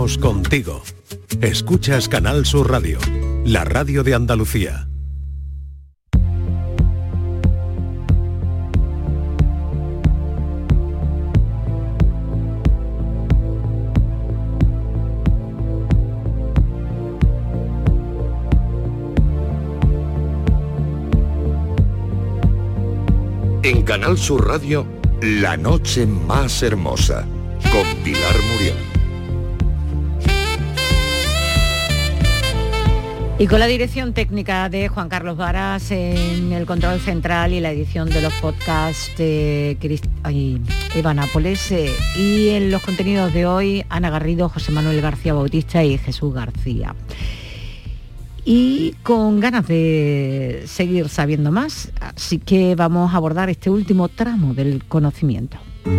Contigo. Escuchas Canal Sur Radio, la radio de Andalucía. En Canal Sur Radio, La Noche Más Hermosa, con Pilar Muriel. Y con la dirección técnica de Juan Carlos Varas, en el control central y la edición de los podcasts de Eva Nápoles, y en los contenidos de hoy, Ana Garrido, José Manuel García Bautista y Jesús García. Y con ganas de seguir sabiendo más, así que vamos a abordar este último tramo del conocimiento.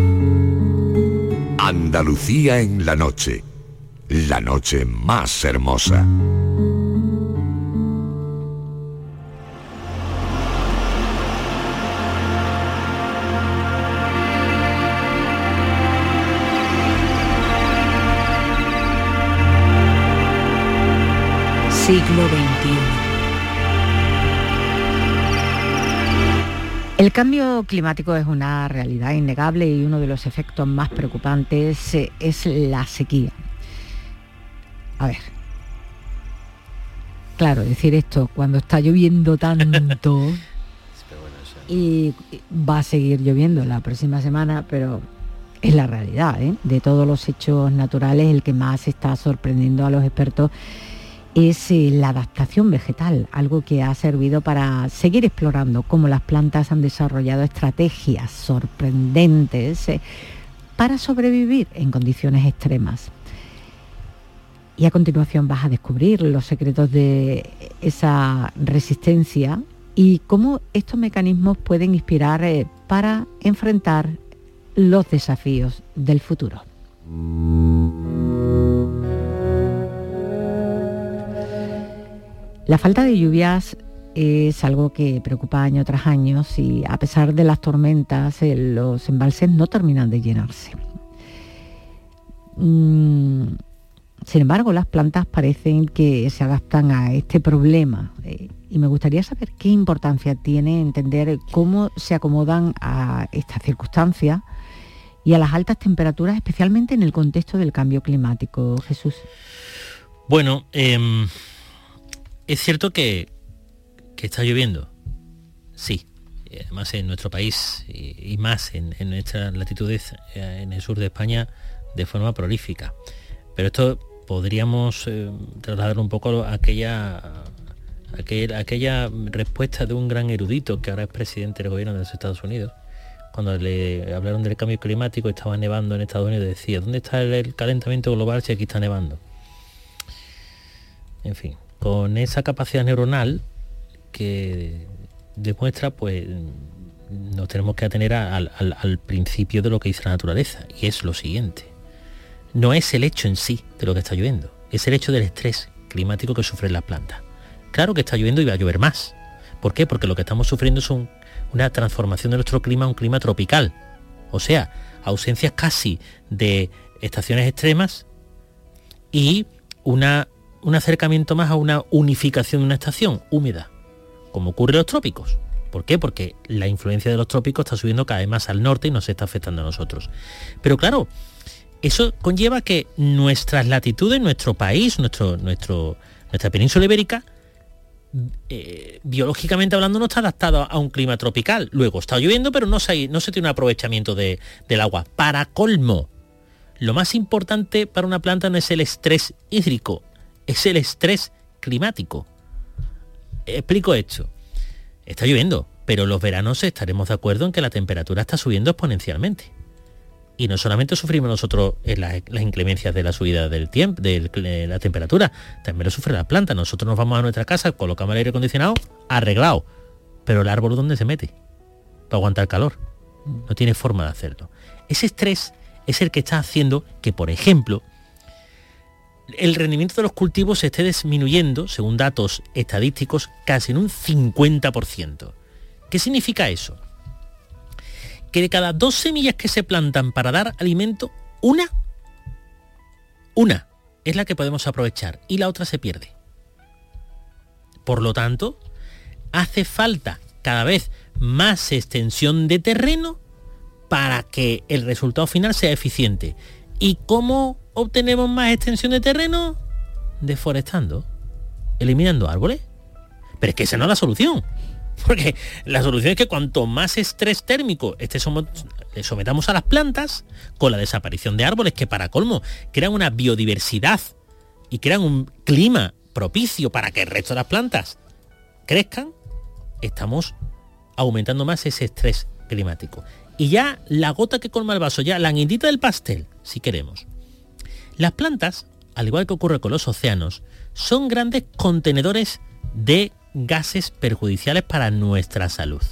Andalucía en la noche más hermosa. Siglo XXI. El cambio climático es una realidad innegable y uno de los efectos más preocupantes es la sequía. A ver, claro, decir esto cuando está lloviendo tanto y va a seguir lloviendo la próxima semana, pero es la realidad, ¿eh? De todos los hechos naturales, el que más está sorprendiendo a los expertos es la adaptación vegetal, algo que ha servido para seguir explorando cómo las plantas han desarrollado estrategias sorprendentes para sobrevivir en condiciones extremas. Y a continuación vas a descubrir los secretos de esa resistencia y cómo estos mecanismos pueden inspirar para enfrentar los desafíos del futuro. La falta de lluvias es algo que preocupa año tras año y a pesar de las tormentas los embalses no terminan de llenarse. Sin embargo, las plantas parecen que se adaptan a este problema y me gustaría saber qué importancia tiene entender cómo se acomodan a estas circunstancias y a las altas temperaturas, especialmente en el contexto del cambio climático. Jesús. Bueno, es cierto que está lloviendo, sí, además en nuestro país y más en nuestras latitudes, en el sur de España, de forma prolífica. Pero esto podríamos trasladarlo un poco a aquella respuesta de un gran erudito que ahora es presidente del gobierno de los Estados Unidos. Cuando le hablaron del cambio climático, estaba nevando en Estados Unidos, decía, ¿dónde está el calentamiento global si aquí está nevando? En fin, con esa capacidad neuronal que demuestra, pues nos tenemos que atener al principio de lo que dice la naturaleza, y es lo siguiente. No es el hecho en sí de lo que está lloviendo, es el hecho del estrés climático que sufren las plantas. Claro que está lloviendo y va a llover más. ¿Por qué? Porque lo que estamos sufriendo es una transformación de nuestro clima a un clima tropical. O sea, ausencias casi de estaciones extremas y un acercamiento más a una unificación de una estación húmeda, como ocurre en los trópicos. ¿Por qué? Porque la influencia de los trópicos está subiendo cada vez más al norte y nos está afectando a nosotros. Pero claro, eso conlleva que nuestras latitudes, nuestro país, nuestra península ibérica, biológicamente hablando, no está adaptado a un clima tropical. Luego está lloviendo, pero no se tiene un aprovechamiento del agua. Para colmo, lo más importante para una planta no es el estrés hídrico, es el estrés climático. Explico esto. Está lloviendo, pero los veranos estaremos de acuerdo en que la temperatura está subiendo exponencialmente. Y no solamente sufrimos nosotros las inclemencias de la subida del tiempo, de la temperatura, también lo sufre la planta. Nosotros nos vamos a nuestra casa, colocamos el aire acondicionado, arreglado. Pero el árbol, ¿dónde se mete? Para aguantar calor. No tiene forma de hacerlo. Ese estrés es el que está haciendo que, por ejemplo, el rendimiento de los cultivos se esté disminuyendo, según datos estadísticos, casi en un 50%. ¿Qué significa eso? Que de cada 2 semillas que se plantan para dar alimento, una es la que podemos aprovechar y la otra se pierde. Por lo tanto, hace falta cada vez más extensión de terreno para que el resultado final sea eficiente. ¿Y cómo obtenemos más extensión de terreno? Deforestando, eliminando árboles. Pero es que esa no es la solución. Porque la solución es que cuanto más estrés térmico le sometamos a las plantas, con la desaparición de árboles que para colmo crean una biodiversidad y crean un clima propicio para que el resto de las plantas crezcan, estamos aumentando más ese estrés climático. Y ya la gota que colma el vaso, ya la guindita del pastel, si queremos. Las plantas, al igual que ocurre con los océanos, son grandes contenedores de gases perjudiciales para nuestra salud.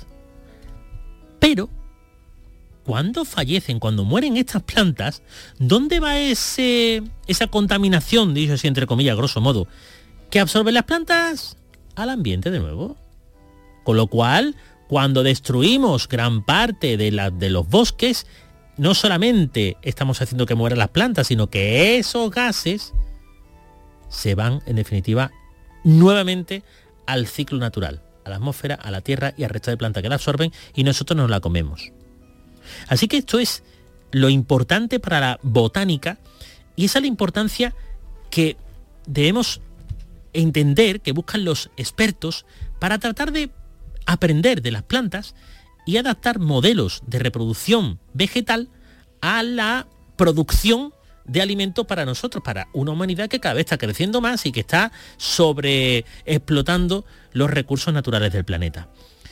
Pero, cuando fallecen, cuando mueren estas plantas, ¿dónde va esa contaminación, dicho así entre comillas, grosso modo, que absorben las plantas? Al ambiente de nuevo. Con lo cual, cuando destruimos gran parte de los bosques, no solamente estamos haciendo que mueran las plantas, sino que esos gases se van, en definitiva, nuevamente al ciclo natural, a la atmósfera, a la tierra y al resto de plantas que la absorben y nosotros nos la comemos. Así que esto es lo importante para la botánica y esa es la importancia que debemos entender, que buscan los expertos para tratar de aprender de las plantas y adaptar modelos de reproducción vegetal a la producción de alimento para nosotros, para una humanidad que cada vez está creciendo más y que está sobreexplotando los recursos naturales del planeta.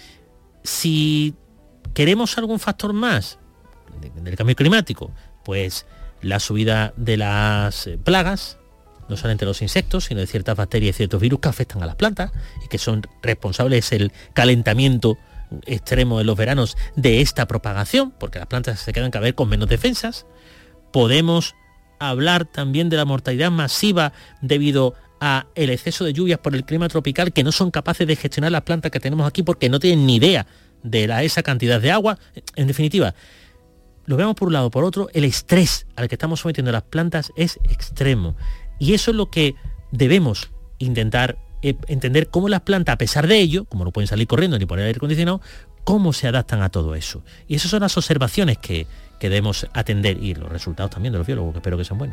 Si queremos algún factor más del cambio climático, pues la subida de las plagas, no solamente de los insectos, sino de ciertas bacterias y ciertos virus que afectan a las plantas y que son responsables del calentamiento extremo en los veranos de esta propagación, porque las plantas se quedan cada vez con menos defensas. Podemos hablar también de la mortalidad masiva debido a el exceso de lluvias por el clima tropical, que no son capaces de gestionar las plantas que tenemos aquí porque no tienen ni idea de esa cantidad de agua. En definitiva, lo vemos por un lado. Por otro, el estrés al que estamos sometiendo a las plantas es extremo. Y eso es lo que debemos intentar entender, cómo las plantas, a pesar de ello, como no pueden salir corriendo ni poner aire acondicionado, cómo se adaptan a todo eso. Y esas son las observaciones que debemos atender y los resultados también de los biólogos, que espero que sean buenos.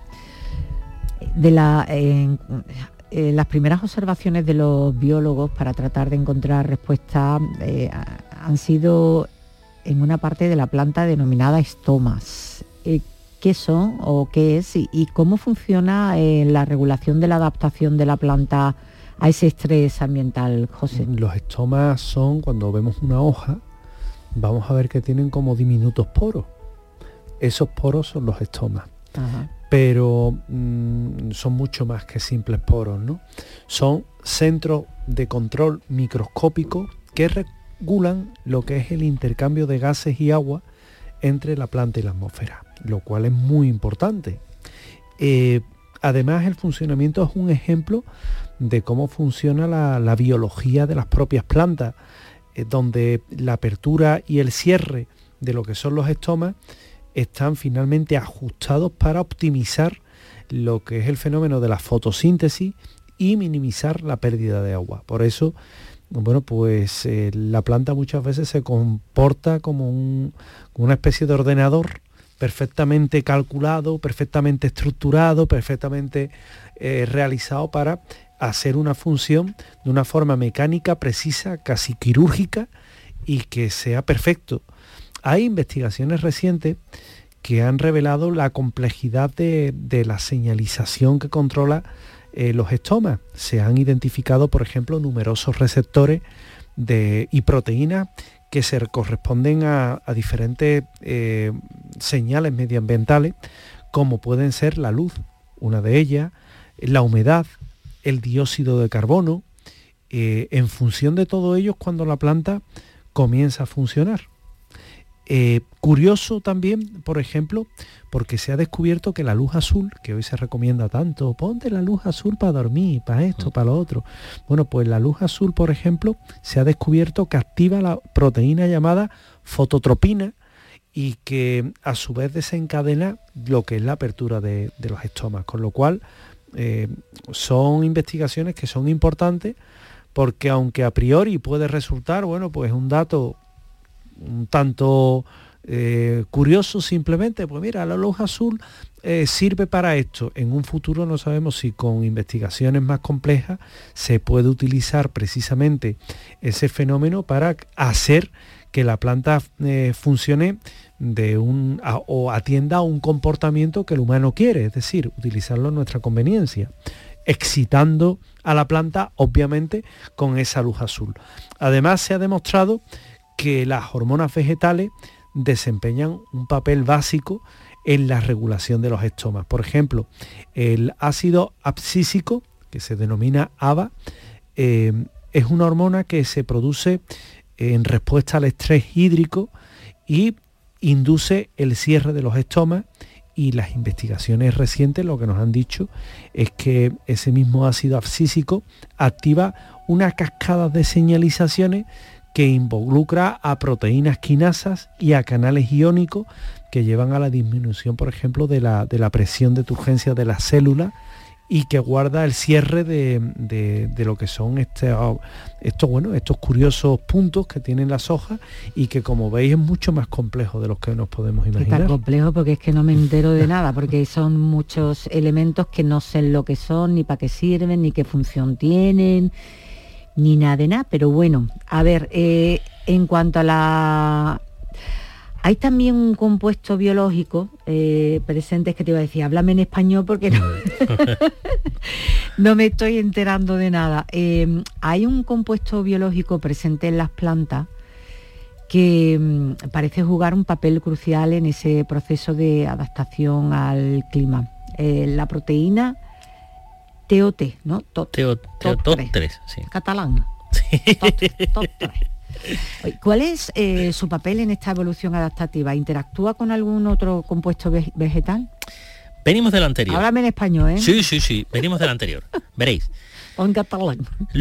Las primeras observaciones de los biólogos para tratar de encontrar respuestas han sido en una parte de la planta denominada estomas. ¿Qué son o qué es y cómo funciona la regulación de la adaptación de la planta a ese estrés ambiental, José? Los estomas son, cuando vemos una hoja, vamos a ver que tienen como diminutos poros. Esos poros son los estomas. Ajá. Pero son mucho más que simples poros, ¿no? Son centros de control microscópicos que regulan lo que es el intercambio de gases y agua entre la planta y la atmósfera, lo cual es muy importante. Además, el funcionamiento es un ejemplo de cómo funciona la biología de las propias plantas, donde la apertura y el cierre de lo que son los estomas están finalmente ajustados para optimizar lo que es el fenómeno de la fotosíntesis y minimizar la pérdida de agua. Por eso, bueno, pues la planta muchas veces se comporta como una especie de ordenador perfectamente calculado, perfectamente estructurado, perfectamente realizado para hacer una función de una forma mecánica, precisa, casi quirúrgica y que sea perfecto. Hay investigaciones recientes que han revelado la complejidad de la señalización que controla los estomas. Se han identificado, por ejemplo, numerosos receptores y proteínas que se corresponden a diferentes señales medioambientales, como pueden ser la luz, una de ellas, la humedad, el dióxido de carbono. En función de todo ello es cuando la planta comienza a funcionar. Curioso también, por ejemplo, porque se ha descubierto que la luz azul, que hoy se recomienda tanto, ponte la luz azul para dormir, para esto, para lo otro. Bueno, pues la luz azul, por ejemplo, se ha descubierto que activa la proteína llamada fototropina y que a su vez desencadena lo que es la apertura de los estomas, con lo cual son investigaciones que son importantes, porque aunque a priori puede resultar, bueno, pues un dato un tanto curioso, simplemente, pues mira, la luz azul sirve para esto. En un futuro no sabemos si con investigaciones más complejas se puede utilizar precisamente ese fenómeno para hacer que la planta funcione o atienda a un comportamiento que el humano quiere, es decir, utilizarlo a nuestra conveniencia, excitando a la planta, obviamente, con esa luz azul. Además, se ha demostrado que las hormonas vegetales desempeñan un papel básico en la regulación de los estomas. Por ejemplo, el ácido abscísico, que se denomina ABA, es una hormona que se produce en respuesta al estrés hídrico y induce el cierre de los estomas, y las investigaciones recientes lo que nos han dicho es que ese mismo ácido abscísico activa una cascada de señalizaciones que involucra a proteínas quinasas y a canales iónicos que llevan a la disminución, por ejemplo, de la presión de turgencia de las células, y que guarda el cierre de lo que son estos curiosos puntos que tienen las hojas, y que, como veis, es mucho más complejo de los que nos podemos imaginar. Está complejo porque es que no me entero de nada, porque son muchos elementos que no sé lo que son, ni para qué sirven, ni qué función tienen, ni nada de nada. Pero bueno, a ver, en cuanto a la... Hay también un compuesto biológico presente, que te iba a decir, háblame en español porque no me estoy enterando de nada. Hay un compuesto biológico presente en las plantas que parece jugar un papel crucial en ese proceso de adaptación al clima. La proteína TOT, ¿no? TOT3, sí. Catalán. Sí. TOT3. ¿Cuál es su papel en esta evolución adaptativa? ¿Interactúa con algún otro compuesto vegetal? Venimos del anterior. Háblame en español, ¿eh? Sí, venimos del anterior. Veréis. O en catalán.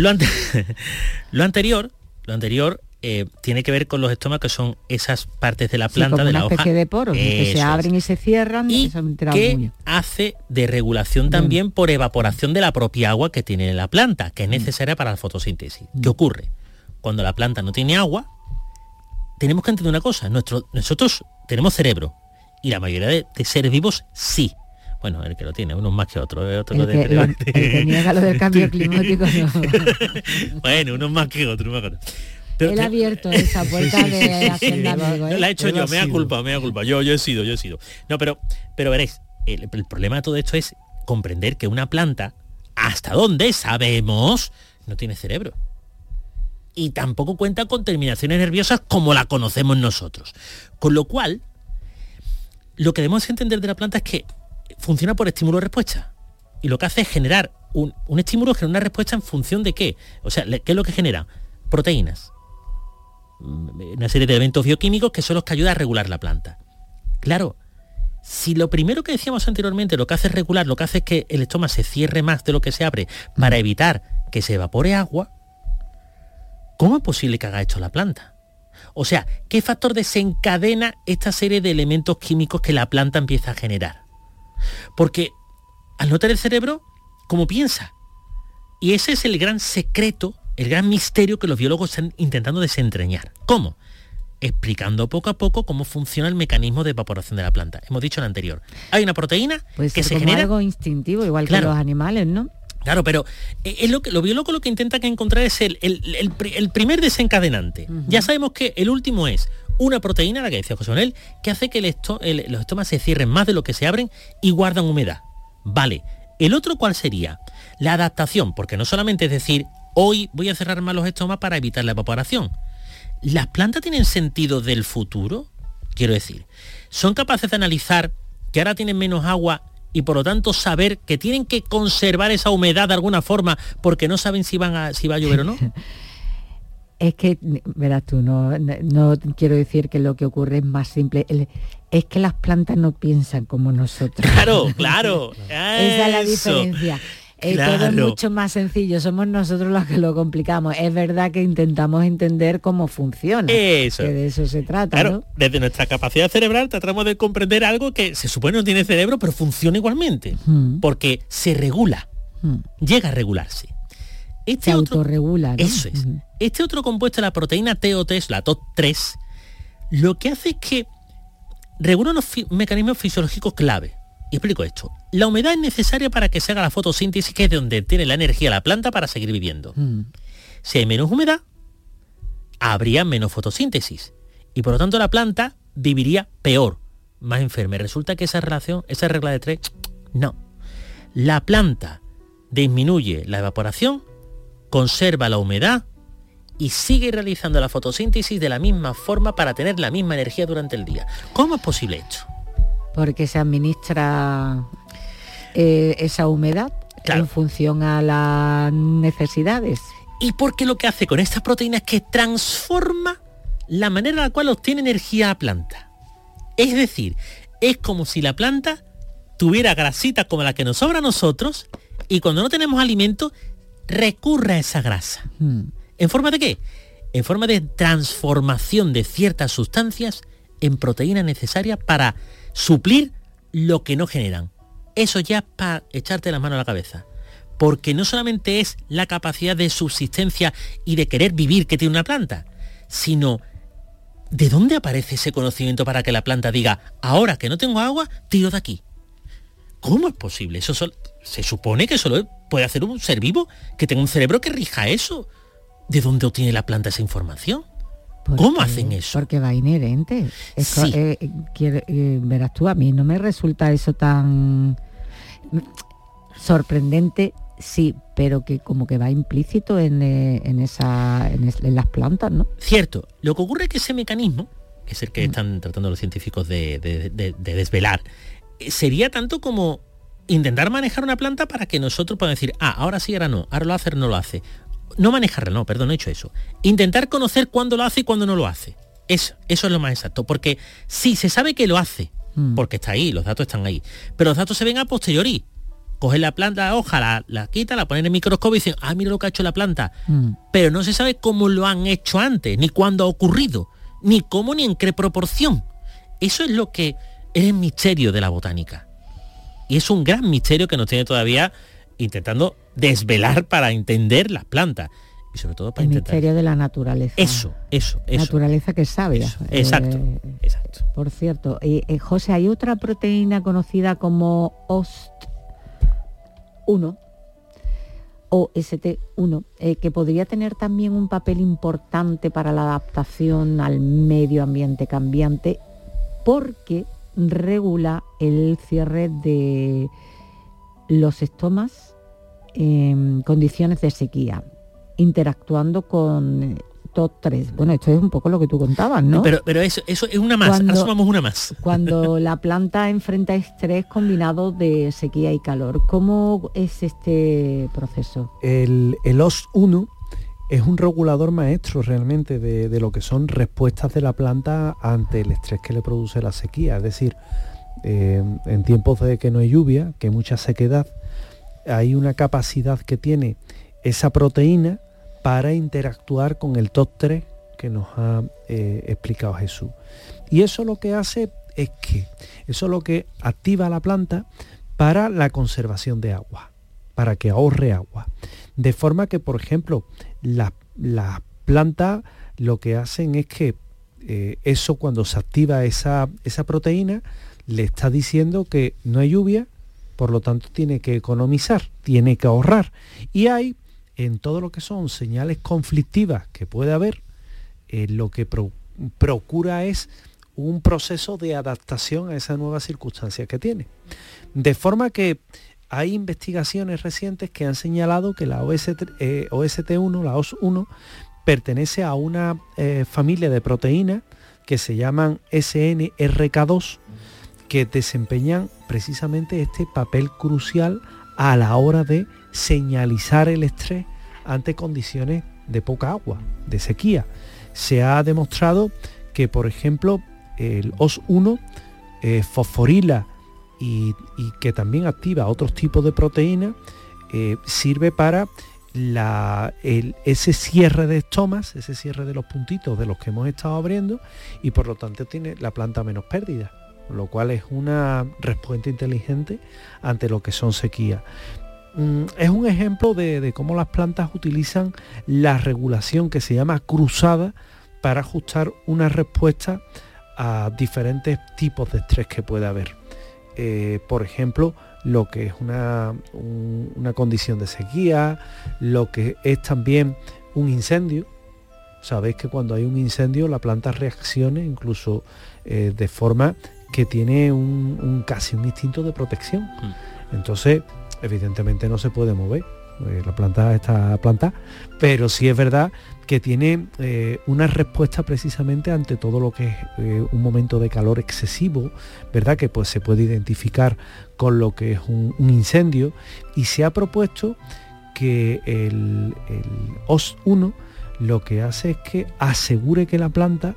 Lo anterior tiene que ver con los estomas, que son esas partes de la planta, como de la hoja. Una especie de poros que se abren y se cierran. Y que hace de regulación también por evaporación de la propia agua que tiene la planta, que es necesaria para la fotosíntesis. ¿Qué ocurre? Cuando la planta no tiene agua, tenemos que entender una cosa. Nosotros tenemos cerebro, y la mayoría de seres vivos sí. Bueno, el que lo tiene, unos más que otros. El que niega lo del cambio climático, no. Bueno, unos más que otros. Pero él ha abierto esa puerta de Hacienda Amigo, ¿eh? La he hecho yo, me da culpa. Yo he sido. No, pero veréis, el problema de todo esto es comprender que una planta, hasta donde sabemos, no tiene cerebro. Y tampoco cuenta con terminaciones nerviosas como la conocemos nosotros. Con lo cual, lo que debemos entender de la planta es que funciona por estímulo-respuesta. Y lo que hace es generar un estímulo, genera una respuesta en función de qué. O sea, ¿qué es lo que genera? Proteínas. Una serie de elementos bioquímicos que son los que ayudan a regular la planta. Claro, si lo primero que decíamos anteriormente lo que hace es regular, lo que hace es que el estómago se cierre más de lo que se abre para evitar que se evapore agua, ¿cómo es posible que haga esto la planta? O sea, ¿qué factor desencadena esta serie de elementos químicos que la planta empieza a generar? Porque al no tener cerebro, ¿cómo piensa? Y ese es el gran secreto, el gran misterio que los biólogos están intentando desentrañar. ¿Cómo? Explicando poco a poco cómo funciona el mecanismo de evaporación de la planta. Hemos dicho en el anterior. Hay una proteína que se genera... algo instintivo, igual que los animales, ¿no? Claro, pero es lo que los biólogos lo que intentan encontrar es el primer desencadenante. Uh-huh. Ya sabemos que el último es una proteína, la que decía José Manuel, que hace que los estomas se cierren más de lo que se abren y guardan humedad. Vale. ¿El otro cuál sería? La adaptación, porque no solamente es decir, hoy voy a cerrar más los estomas para evitar la evaporación. ¿Las plantas tienen sentido del futuro? Quiero decir, ¿son capaces de analizar que ahora tienen menos agua y por lo tanto saber que tienen que conservar esa humedad de alguna forma porque no saben si va a llover o no? Es que, verás tú, no quiero decir que lo que ocurre es más simple. Es que las plantas no piensan como nosotros. Claro. Esa es la diferencia. Todo es mucho más sencillo, somos nosotros los que lo complicamos. Es verdad que intentamos entender cómo funciona. Eso. Que de eso se trata, claro, ¿no? Desde nuestra capacidad cerebral tratamos de comprender algo que se supone no tiene cerebro, pero funciona igualmente. Porque se regula. Llega a regularse. Se autorregula, ¿no? Eso es. Este otro compuesto, la proteína TOT, la TOT3, lo que hace es que regula unos mecanismos fisiológicos clave. Y explico esto. La humedad es necesaria para que se haga la fotosíntesis, que es de donde tiene la energía la planta para seguir viviendo. Si hay menos humedad, habría menos fotosíntesis. Y por lo tanto la planta viviría peor, más enferma. Y resulta que esa relación, esa regla de 3, no. La planta disminuye la evaporación, conserva la humedad y sigue realizando la fotosíntesis de la misma forma para tener la misma energía durante el día. ¿Cómo es posible esto? Porque se administra esa humedad, claro, en función a las necesidades. Y porque lo que hace con estas proteínas es que transforma la manera en la cual obtiene energía la planta. Es decir, es como si la planta tuviera grasita como la que nos sobra a nosotros y cuando no tenemos alimento recurre a esa grasa. ¿En forma de qué? En forma de transformación de ciertas sustancias en proteínas necesarias para suplir lo que no generan. Eso ya es para echarte la mano a la cabeza. Porque no solamente es la capacidad de subsistencia y de querer vivir que tiene una planta, sino ¿de dónde aparece ese conocimiento para que la planta diga, ahora que no tengo agua, tiro de aquí? ¿Cómo es posible? Eso se supone que solo puede hacer un ser vivo que tenga un cerebro que rija eso. ¿De dónde obtiene la planta esa información? ¿Cómo hacen eso? Porque va inherente. Sí. Verás tú, a mí no me resulta eso tan sorprendente, sí, pero que como que va implícito en las plantas, ¿no? Cierto. Lo que ocurre es que ese mecanismo, que es el que están tratando los científicos de desvelar, sería tanto como intentar manejar una planta para que nosotros podamos decir, ahora sí, ahora no, ahora lo hace, no lo hace. No manejarla, no, perdón, no he hecho eso. Intentar conocer cuándo lo hace y cuándo no lo hace. Eso es lo más exacto, porque sí, se sabe que lo hace, porque está ahí, los datos están ahí, pero los datos se ven a posteriori. Cogen la planta, la hoja, la quita, la ponen en el microscopio y dicen, mira lo que ha hecho la planta. Pero no se sabe cómo lo han hecho antes, ni cuándo ha ocurrido, ni cómo, ni en qué proporción. Eso es lo que es el misterio de la botánica. Y es un gran misterio que nos tiene todavía intentando desvelar para entender las plantas. Y sobre todo para intentar... misterio de la naturaleza. Eso. Naturaleza que es sabia. Exacto. Por cierto, José, hay otra proteína conocida como OST1, que podría tener también un papel importante para la adaptación al medio ambiente cambiante, porque regula el cierre de los estomas en condiciones de sequía, interactuando con TOT3. Bueno, esto es un poco lo que tú contabas, ¿no? Pero eso es una más, ahora sumamos una más. Cuando la planta enfrenta estrés combinado de sequía y calor, ¿cómo es este proceso? El OST1 es un regulador maestro realmente de lo que son respuestas de la planta ante el estrés que le produce la sequía. Es decir, en tiempos de que no hay lluvia, que hay mucha sequedad, hay una capacidad que tiene esa proteína para interactuar con el TOT3 que nos ha explicado Jesús. Y eso lo que hace es que eso es lo que activa a la planta para la conservación de agua, para que ahorre agua. De forma que, por ejemplo, las plantas lo que hacen es que eso, cuando se activa esa proteína, le está diciendo que no hay lluvia, por lo tanto tiene que economizar, tiene que ahorrar. Y hay, en todo lo que son señales conflictivas que puede haber, lo que procura es un proceso de adaptación a esa nueva circunstancia que tiene. De forma que hay investigaciones recientes que han señalado que la OST1, la OS1, pertenece a una familia de proteínas que se llaman SNRK2, que desempeñan precisamente este papel crucial a la hora de señalizar el estrés ante condiciones de poca agua, de sequía. Se ha demostrado que, por ejemplo, el OS1 fosforila y que también activa otros tipos de proteínas, sirve para ese cierre de estomas, ese cierre de los puntitos de los que hemos estado abriendo, y por lo tanto tiene la planta menos pérdida, lo cual es una respuesta inteligente ante lo que son sequías. Es un ejemplo de cómo las plantas utilizan la regulación que se llama cruzada para ajustar una respuesta a diferentes tipos de estrés que puede haber. Por ejemplo, lo que es una condición de sequía, lo que es también un incendio. Sabéis que cuando hay un incendio la planta reacciona incluso de forma que tiene casi un instinto de protección. Entonces, evidentemente no se puede mover, la planta está plantada, pero sí es verdad que tiene una respuesta precisamente ante todo lo que es un momento de calor excesivo, ¿verdad? Que pues se puede identificar con lo que es un incendio, y se ha propuesto que el OS1 lo que hace es que asegure que la planta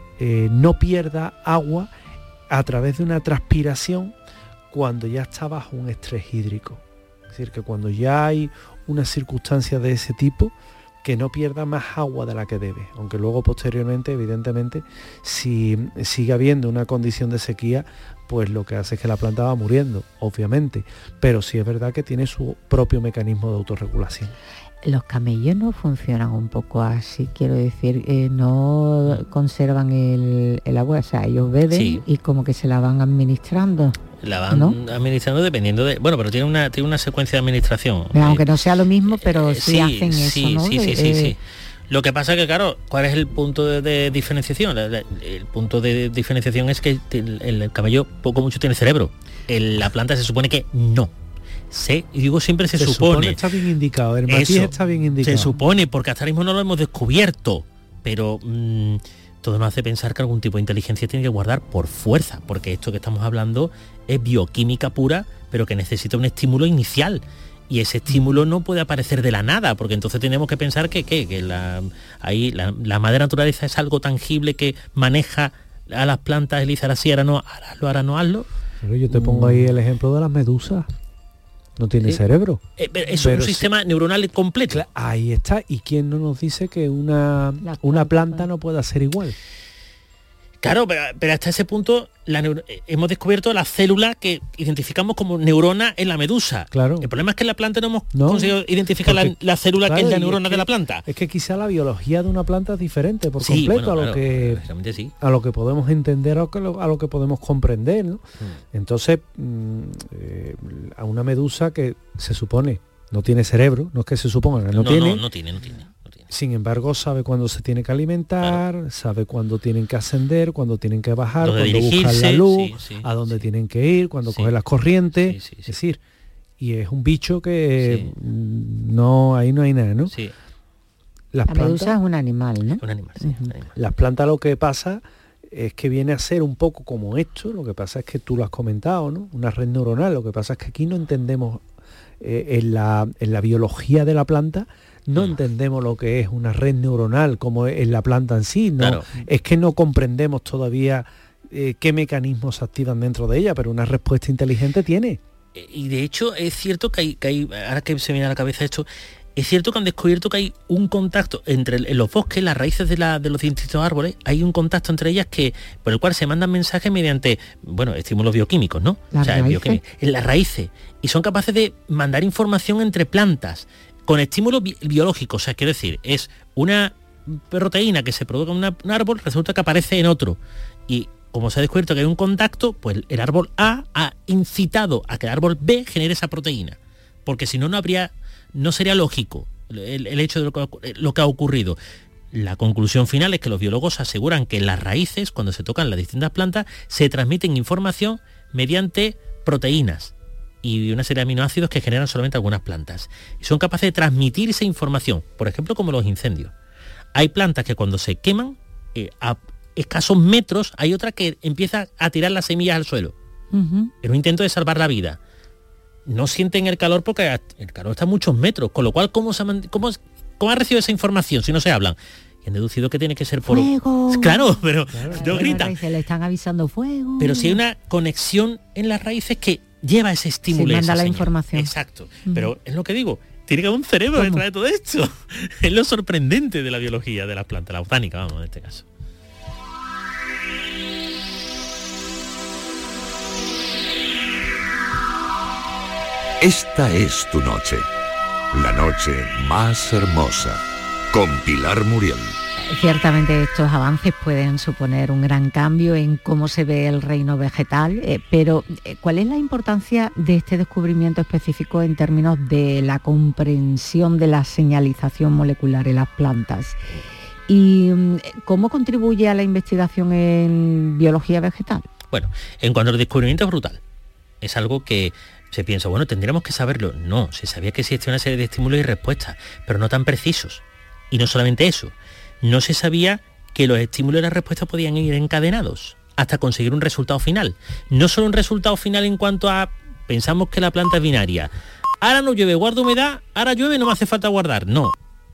no pierda agua a través de una transpiración cuando ya está bajo un estrés hídrico. Es decir, que cuando ya hay una circunstancia de ese tipo, que no pierda más agua de la que debe, aunque luego posteriormente, evidentemente, si sigue habiendo una condición de sequía, pues lo que hace es que la planta va muriendo, obviamente, pero sí es verdad que tiene su propio mecanismo de autorregulación. Los camellos no funcionan un poco así, quiero decir, no conservan el agua, o sea, ellos beben, sí, y como que se la van administrando. La van administrando dependiendo de... Bueno, pero tiene una secuencia de administración. Aunque no sea lo mismo, pero sí hacen eso, ¿no? Sí. Lo que pasa es que, claro, ¿cuál es el punto de diferenciación? El punto de diferenciación es que el camello poco mucho tiene cerebro. La planta se supone que no. Y digo siempre se supone. Está bien indicado, el matiz está bien indicado. Se supone, porque hasta ahora mismo no lo hemos descubierto, pero todo nos hace pensar que algún tipo de inteligencia tiene que guardar por fuerza, porque esto que estamos hablando es bioquímica pura, pero que necesita un estímulo inicial, y ese estímulo no puede aparecer de la nada, porque entonces tenemos que pensar que la madre naturaleza es algo tangible que maneja a las plantas, y dice, ahora sí, ahora no hazlo. Pero yo te pongo ahí el ejemplo de las medusas. No tiene cerebro. Es un sistema neuronal completo. Ahí está. ¿Y quién no nos dice que una planta no pueda ser igual? Claro, pero hasta ese punto hemos descubierto la célula que identificamos como neurona en la medusa. Claro. El problema es que en la planta no hemos conseguido identificar la célula, claro, que es la neurona de la planta. Es que quizá la biología de una planta es diferente por completo a lo que podemos entender, a lo que podemos comprender, ¿no? Entonces, a una medusa que se supone no tiene cerebro, no es que se suponga que no tiene. No tiene. Sin embargo, sabe cuándo se tiene que alimentar, claro, sabe cuándo tienen que ascender, cuándo tienen que bajar, cuándo buscar la luz, a dónde tienen que ir, cuándo coger las corrientes. Es decir, y es un bicho que ahí no hay nada, ¿no? Sí. La medusa es un animal, ¿no? Un animal, sí. Un animal. Las plantas, lo que pasa es que viene a ser un poco como esto, lo que pasa es que tú lo has comentado, ¿no? Una red neuronal, lo que pasa es que aquí no entendemos, en la biología de la planta, no entendemos lo que es una red neuronal como es la planta en sí, ¿no? Claro. Es que no comprendemos todavía qué mecanismos se activan dentro de ella, pero una respuesta inteligente tiene. Y de hecho es cierto que hay ahora que se me viene a la cabeza esto, es cierto que han descubierto que hay un contacto en los bosques, las raíces de los distintos árboles, hay un contacto entre ellas por el cual se mandan mensajes mediante, estímulos bioquímicos, ¿no? En las raíces. Y son capaces de mandar información entre plantas con estímulos biológicos. O sea, quiero decir, es una proteína que se produce en un árbol, resulta que aparece en otro. Y como se ha descubierto que hay un contacto, pues el árbol A ha incitado a que el árbol B genere esa proteína. Porque si no, no sería lógico el hecho de lo que ha ocurrido. La conclusión final es que los biólogos aseguran que en las raíces, cuando se tocan las distintas plantas, se transmiten información mediante proteínas y una serie de aminoácidos que generan solamente algunas plantas. Y son capaces de transmitir esa información, por ejemplo, como los incendios. Hay plantas que cuando se queman, a escasos metros, hay otra que empieza a tirar las semillas al suelo. En un intento de salvar la vida. No sienten el calor porque el calor está a muchos metros, con lo cual, ¿cómo ha recibido esa información si no se hablan? Y han deducido que tiene que ser por... ¡Fuego! Claro, pero no gritan. Se le están avisando fuego. Pero si hay una conexión en las raíces que lleva ese estímulo. Se manda la información. Exacto. Pero es lo que digo, tiene que haber un cerebro detrás de todo esto. Es lo sorprendente de la biología de las plantas, la botánica, vamos, en este caso. Esta es tu noche, la noche más hermosa, con Pilar Muriel. Ciertamente estos avances pueden suponer un gran cambio en cómo se ve el reino vegetal, pero ¿cuál es la importancia de este descubrimiento específico en términos de la comprensión de la señalización molecular en las plantas? ¿Y cómo contribuye a la investigación en biología vegetal? Bueno, en cuanto al descubrimiento es brutal. Es algo que se piensa, bueno, tendríamos que saberlo. No, se sabía que existía una serie de estímulos y respuestas, pero no tan precisos. Y no solamente eso, no se sabía que los estímulos y las respuestas podían ir encadenados hasta conseguir un resultado final. No solo un resultado final en cuanto a, pensamos que la planta es binaria. Ahora no llueve, guardo humedad, ahora llueve, no me hace falta guardar. No.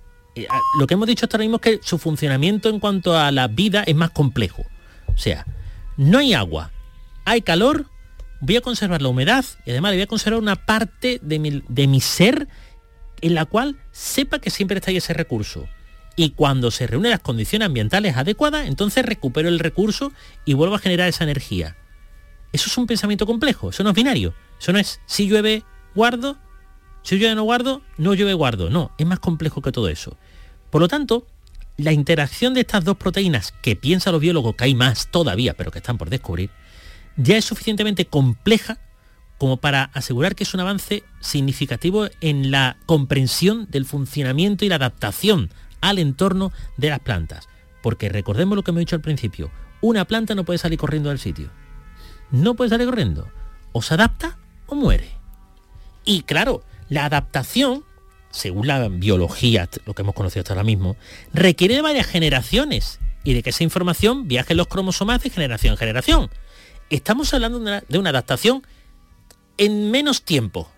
Lo que hemos dicho hasta ahora mismo es que su funcionamiento en cuanto a la vida es más complejo. O sea, no hay agua, hay calor, voy a conservar la humedad y además le voy a conservar una parte de mi ser en la cual sepa que siempre está ahí ese recurso. Y cuando se reúnen las condiciones ambientales adecuadas, entonces recupero el recurso y vuelvo a generar esa energía. Eso es un pensamiento complejo, eso no es binario. Eso no es si llueve, guardo, si llueve no guardo, no llueve, guardo. No, es más complejo que todo eso. Por lo tanto, la interacción de estas dos proteínas, que piensan los biólogos que hay más todavía, pero que están por descubrir, ya es suficientemente compleja como para asegurar que es un avance significativo en la comprensión del funcionamiento y la adaptación al entorno de las plantas. Porque recordemos lo que me he dicho al principio, una planta no puede salir corriendo del sitio. No puede salir corriendo. O se adapta o muere. Y claro, la adaptación, según la biología, lo que hemos conocido hasta ahora mismo, requiere de varias generaciones y de que esa información viaje en los cromosomas de generación en generación. Estamos hablando de una adaptación en menos tiempo.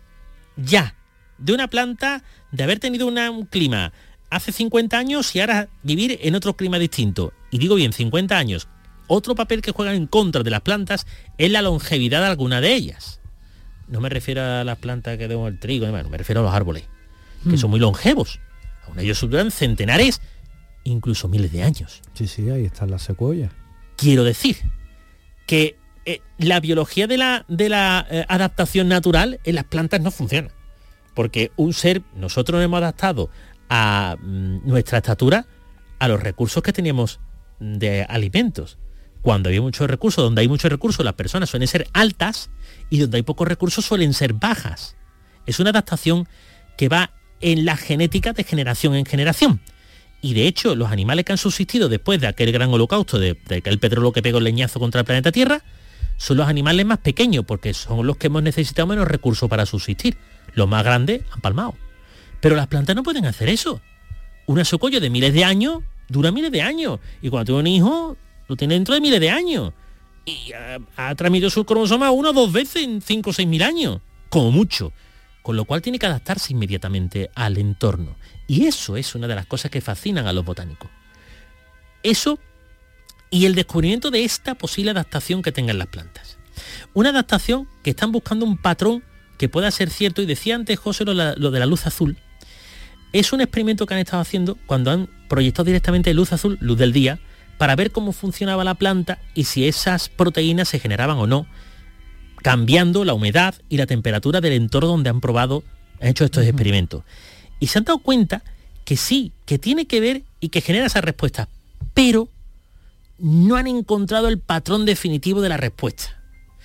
Ya, de una planta, de haber tenido un clima hace 50 años y ahora vivir en otro clima distinto. Y digo bien, 50 años. Otro papel que juegan en contra de las plantas es la longevidad de alguna de ellas. No me refiero a las plantas que demos el trigo, me refiero a los árboles, que son muy longevos. Aún ellos duran centenares, incluso miles de años. Sí, ahí están las secuoyas. Quiero decir que la biología de la adaptación natural en las plantas no funciona. Porque nosotros nos hemos adaptado a nuestra estatura a los recursos que teníamos de alimentos. Cuando había muchos recursos, donde hay muchos recursos, las personas suelen ser altas y donde hay pocos recursos suelen ser bajas. Es una adaptación que va en la genética de generación en generación. Y de hecho, los animales que han subsistido después de aquel gran holocausto, de aquel petróleo que pegó el leñazo contra el planeta Tierra, son los animales más pequeños, porque son los que hemos necesitado menos recursos para subsistir. Los más grandes han palmado. Pero las plantas no pueden hacer eso. Una secuoya de miles de años dura miles de años. Y cuando tiene un hijo, lo tiene dentro de miles de años. Y ha transmitido sus cromosomas 1 o 2 veces en 5 o 6 mil años. Como mucho. Con lo cual tiene que adaptarse inmediatamente al entorno. Y eso es una de las cosas que fascinan a los botánicos. Eso y el descubrimiento de esta posible adaptación que tengan las plantas. Una adaptación que están buscando un patrón que pueda ser cierto. Y decía antes José lo de la luz azul. Es un experimento que han estado haciendo cuando han proyectado directamente luz azul, luz del día, para ver cómo funcionaba la planta y si esas proteínas se generaban o no, cambiando la humedad y la temperatura del entorno donde han hecho estos experimentos. Y se han dado cuenta que sí, que tiene que ver y que genera esas respuestas, pero no han encontrado el patrón definitivo de la respuesta.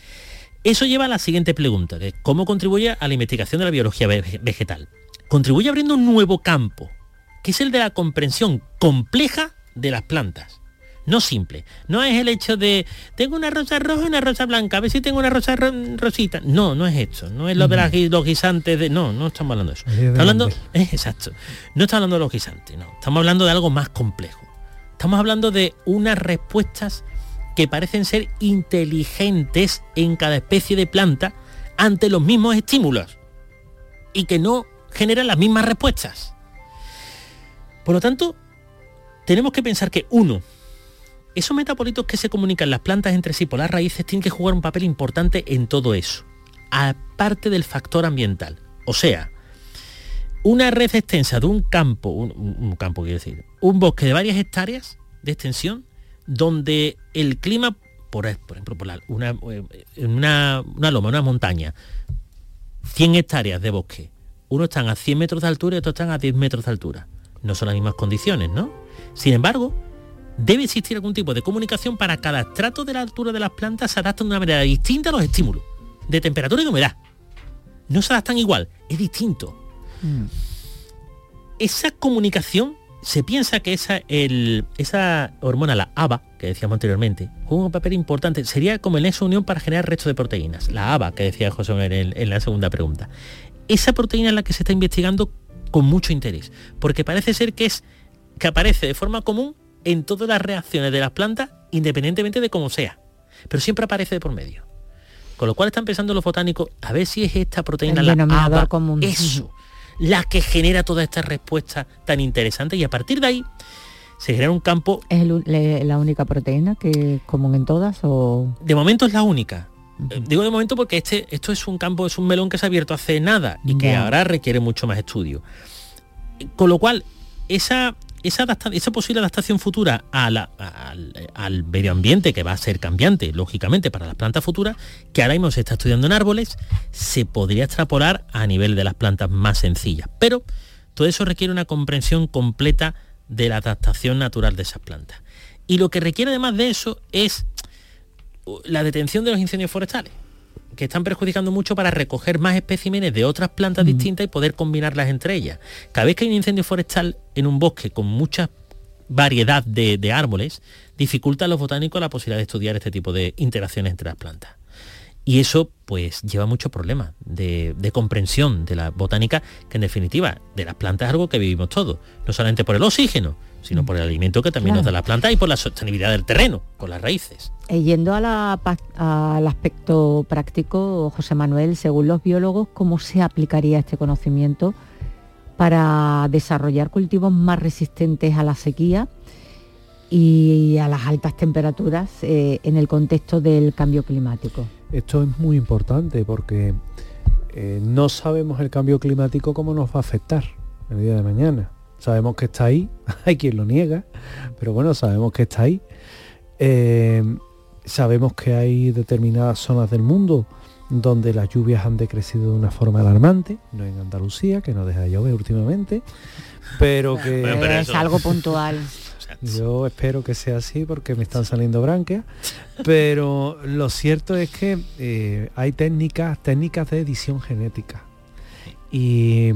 Eso lleva a la siguiente pregunta, de cómo contribuye a la investigación de la biología vegetal. Contribuye abriendo un nuevo campo, que es el de la comprensión compleja de las plantas. No simple. No es el hecho de, tengo una rosa roja y una rosa blanca, a ver si tengo una rosa rosita. No, no es esto. No es lo de los guisantes de... No estamos hablando de eso. Estamos hablando... exacto. No estamos hablando de los guisantes, no. Estamos hablando de algo más complejo. Estamos hablando de unas respuestas que parecen ser inteligentes en cada especie de planta ante los mismos estímulos y que no generan las mismas respuestas. Por lo tanto, tenemos que pensar que, uno, esos metabolitos que se comunican las plantas entre sí por las raíces tienen que jugar un papel importante en todo eso. aparte del factor ambiental. O sea, una red extensa de un campo, un campo quiero decir, un bosque de varias hectáreas de extensión, donde el clima, por ejemplo, una loma, una montaña, 100 hectáreas de bosque, unos están a 100 metros de altura y otros están a 10 metros de altura. No son las mismas condiciones, ¿no? Sin embargo, debe existir algún tipo de comunicación para cada estrato de la altura de las plantas se adaptan de una manera distinta a los estímulos de temperatura y de humedad. No se adaptan igual, es distinto. Esa comunicación, se piensa que esa hormona, la ABA, que decíamos anteriormente, juega un papel importante. Sería como en esa unión para generar resto de proteínas. La ABA, que decía José en la segunda pregunta. Esa proteína es la que se está investigando con mucho interés, porque parece ser que aparece de forma común en todas las reacciones de las plantas, independientemente de cómo sea. Pero siempre aparece de por medio. Con lo cual están pensando los botánicos a ver si es esta proteína, la ABA, común. Eso, la que genera toda esta respuesta tan interesante, y a partir de ahí se genera un campo. ¿Es la única proteína que es común en todas o...? De momento es la única. Digo de momento porque esto es un campo, es un melón que se ha abierto hace nada y que ahora requiere mucho más estudio. Con lo cual, esa posible adaptación futura al medio ambiente, que va a ser cambiante, lógicamente, para las plantas futuras, que ahora mismo se está estudiando en árboles, se podría extrapolar a nivel de las plantas más sencillas. Pero todo eso requiere una comprensión completa de la adaptación natural de esas plantas. Y lo que requiere además de eso es la detención de los incendios forestales, que están perjudicando mucho para recoger más especímenes de otras plantas distintas y poder combinarlas entre ellas. Cada vez que hay un incendio forestal en un bosque con mucha variedad de árboles, dificulta a los botánicos la posibilidad de estudiar este tipo de interacciones entre las plantas. Y eso pues lleva muchos problemas de comprensión de la botánica, que en definitiva de las plantas es algo que vivimos todos, no solamente por el oxígeno, sino por el alimento que también nos da la planta y por la sostenibilidad del terreno, con las raíces. Yendo al aspecto práctico, José Manuel, según los biólogos, ¿cómo se aplicaría este conocimiento para desarrollar cultivos más resistentes a la sequía y a las altas temperaturas en el contexto del cambio climático? Esto es muy importante porque no sabemos el cambio climático cómo nos va a afectar el día de mañana. Sabemos que está ahí, hay quien lo niega, pero bueno, sabemos que está ahí. Sabemos que hay determinadas zonas del mundo donde las lluvias han decrecido de una forma alarmante, no en Andalucía, que no deja de llover últimamente, pero que... Bueno, pero es algo puntual. Yo espero que sea así porque me están saliendo branquias, pero lo cierto es que hay técnicas de edición genética y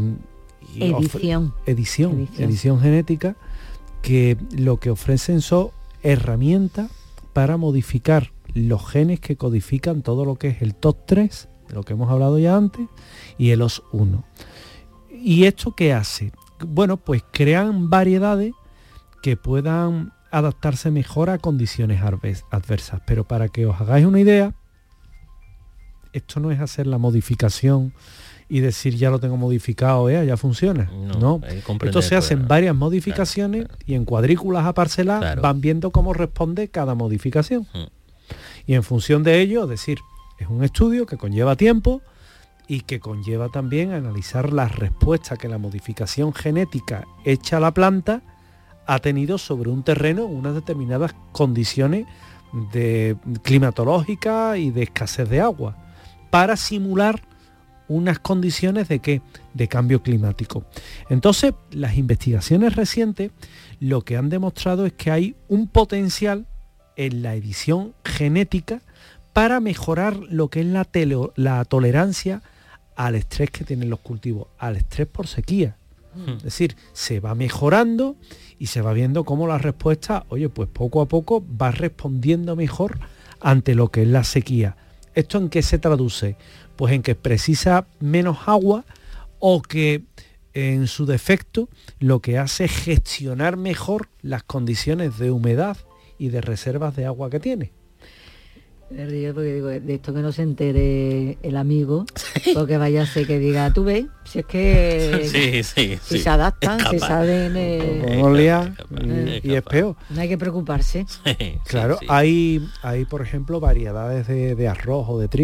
edición genética, que lo que ofrecen son herramientas para modificar los genes que codifican todo lo que es el TOT3, de lo que hemos hablado ya antes, y el OS1. ¿Y esto qué hace? Bueno, pues crean variedades que puedan adaptarse mejor a condiciones adversas. Pero para que os hagáis una idea, esto no es hacer la modificación y decir ya lo tengo modificado, ya funciona. No. Esto se hace en varias modificaciones, claro. Y en cuadrículas a parcelar, claro. Van viendo cómo responde cada modificación. Y en función de ello, es decir, es un estudio que conlleva tiempo y que conlleva también analizar las respuestas que la modificación genética hecha a la planta ha tenido sobre un terreno unas determinadas condiciones climatológicas y de escasez de agua, para simular unas condiciones de cambio climático. Entonces, las investigaciones recientes lo que han demostrado es que hay un potencial en la edición genética para mejorar lo que es la tolerancia al estrés que tienen los cultivos, al estrés por sequía. Es decir, se va mejorando y se va viendo cómo la respuesta, pues poco a poco va respondiendo mejor ante lo que es la sequía. ¿Esto en qué se traduce? Pues en que precisa menos agua, o que en su defecto lo que hace es gestionar mejor las condiciones de humedad y de reservas de agua que tiene. Me río porque digo, de esto que no se entere el amigo, porque vaya a ser que diga, tú ves, si es que si se adaptan, se saben... y es peor. No hay que preocuparse. Claro, hay por ejemplo variedades de arroz o de trigo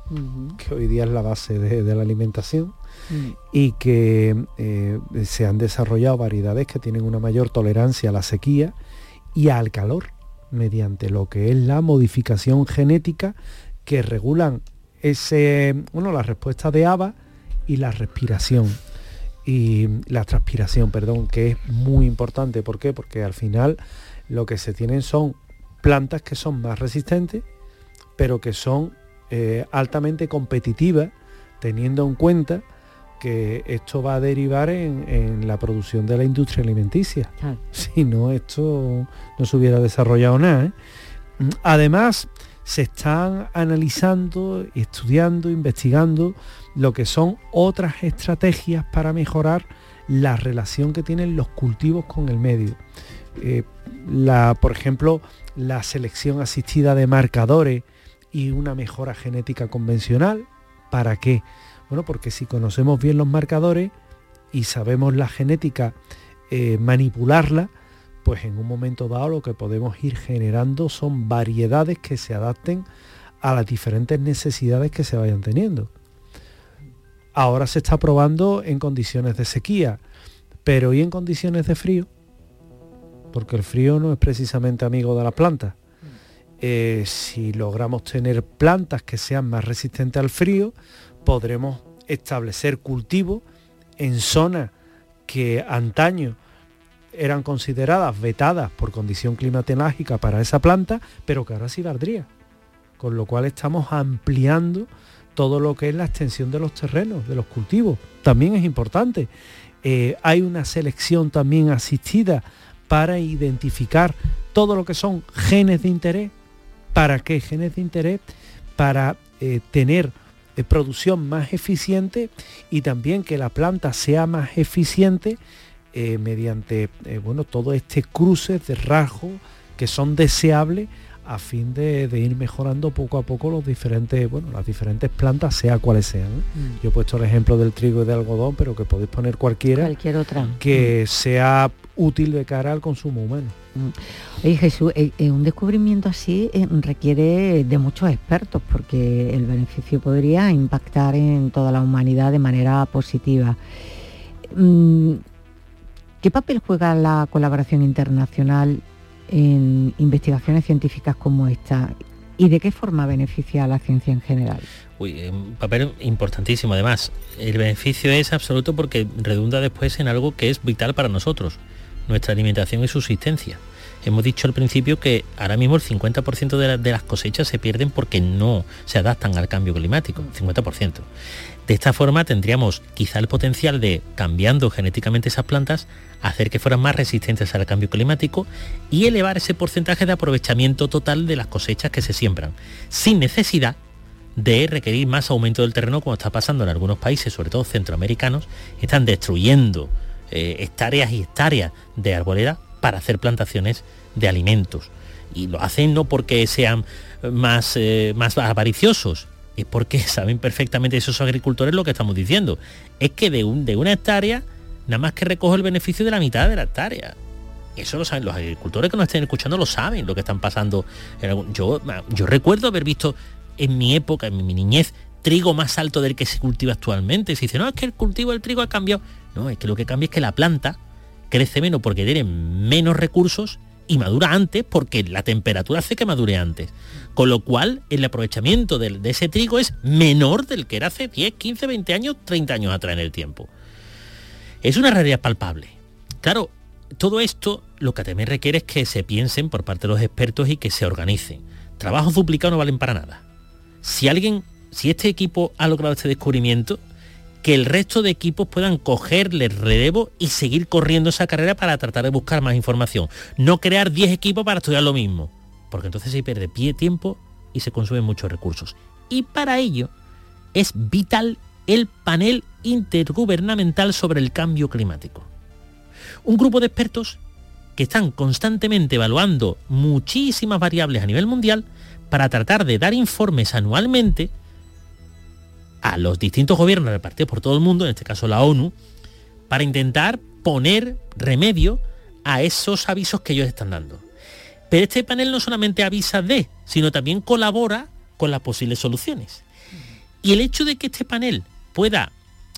que hoy día es la base de la alimentación, y que se han desarrollado variedades que tienen una mayor tolerancia a la sequía y al calor, mediante lo que es la modificación genética que regulan la respuesta de ABA y la respiración. Y la transpiración, que es muy importante. ¿Por qué? Porque al final lo que se tienen son plantas que son más resistentes, pero que son altamente competitivas, teniendo en cuenta que esto va a derivar en la producción de la industria alimenticia. Si no, esto no se hubiera desarrollado nada. Además, se están analizando, estudiando, investigando lo que son otras estrategias para mejorar la relación que tienen los cultivos con el medio. Por ejemplo, la selección asistida de marcadores y una mejora genética convencional. ¿Para qué? Bueno, porque si conocemos bien los marcadores y sabemos la genética, manipularla, pues en un momento dado lo que podemos ir generando son variedades que se adapten a las diferentes necesidades que se vayan teniendo. Ahora se está probando en condiciones de sequía, pero ¿y en condiciones de frío? Porque el frío no es precisamente amigo de las plantas. Si logramos tener plantas que sean más resistentes al frío, podremos establecer cultivos en zonas que antaño eran consideradas vetadas por condición climatológica para esa planta, pero que ahora sí valdría. Con lo cual estamos ampliando todo lo que es la extensión de los terrenos, de los cultivos. También es importante. Hay una selección también asistida para identificar todo lo que son genes de interés. ¿Para qué genes de interés? Para tener producción más eficiente y también que la planta sea más eficiente mediante todo este cruce de rasgos que son deseables a fin de ir mejorando poco a poco las diferentes plantas, sea cuales sean. Yo he puesto el ejemplo del trigo y del algodón, pero que podéis poner cualquier otra que sea útil de cara al consumo humano. Oye, Jesús, un descubrimiento así requiere de muchos expertos, porque el beneficio podría impactar en toda la humanidad de manera positiva. ¿Qué papel juega la colaboración internacional en investigaciones científicas como esta? ¿Y de qué forma beneficia a la ciencia en general? Un papel importantísimo. Además, el beneficio es absoluto porque redunda después en algo que es vital para nosotros, nuestra alimentación y subsistencia. Hemos dicho al principio que ahora mismo el 50% de las cosechas se pierden porque no se adaptan al cambio climático, 50%. De esta forma tendríamos quizá el potencial de, cambiando genéticamente esas plantas, hacer que fueran más resistentes al cambio climático y elevar ese porcentaje de aprovechamiento total de las cosechas que se siembran, sin necesidad de requerir más aumento del terreno, como está pasando en algunos países, sobre todo centroamericanos. Están destruyendo hectáreas y hectáreas de arboleda para hacer plantaciones de alimentos. Y lo hacen no porque sean más avariciosos, es porque saben perfectamente esos agricultores lo que estamos diciendo. Es que de una hectárea, nada más que recoge el beneficio de la mitad de la hectárea. Eso lo saben los agricultores que nos estén escuchando, lo saben lo que están pasando. Yo recuerdo haber visto en mi época, en mi niñez, trigo más alto del que se cultiva actualmente. Se dice, no, es que el cultivo del trigo ha cambiado. No, es que lo que cambia es que la planta crece menos porque tiene menos recursos y madura antes porque la temperatura hace que madure antes. Con lo cual, el aprovechamiento de ese trigo es menor del que era hace 10, 15, 20 años, 30 años atrás en el tiempo. Es una realidad palpable. Claro, todo esto lo que también requiere es que se piensen por parte de los expertos y que se organicen. Trabajos duplicados no valen para nada. Si este equipo ha logrado este descubrimiento, que el resto de equipos puedan cogerle relevo y seguir corriendo esa carrera para tratar de buscar más información. No crear 10 equipos para estudiar lo mismo, porque entonces se pierde tiempo y se consumen muchos recursos. Y para ello es vital el panel intergubernamental sobre el cambio climático. Un grupo de expertos que están constantemente evaluando muchísimas variables a nivel mundial para tratar de dar informes anualmente a los distintos gobiernos repartidos por todo el mundo, en este caso la ONU, para intentar poner remedio a esos avisos que ellos están dando. Pero este panel no solamente avisa sino también colabora con las posibles soluciones. Y el hecho de que este panel pueda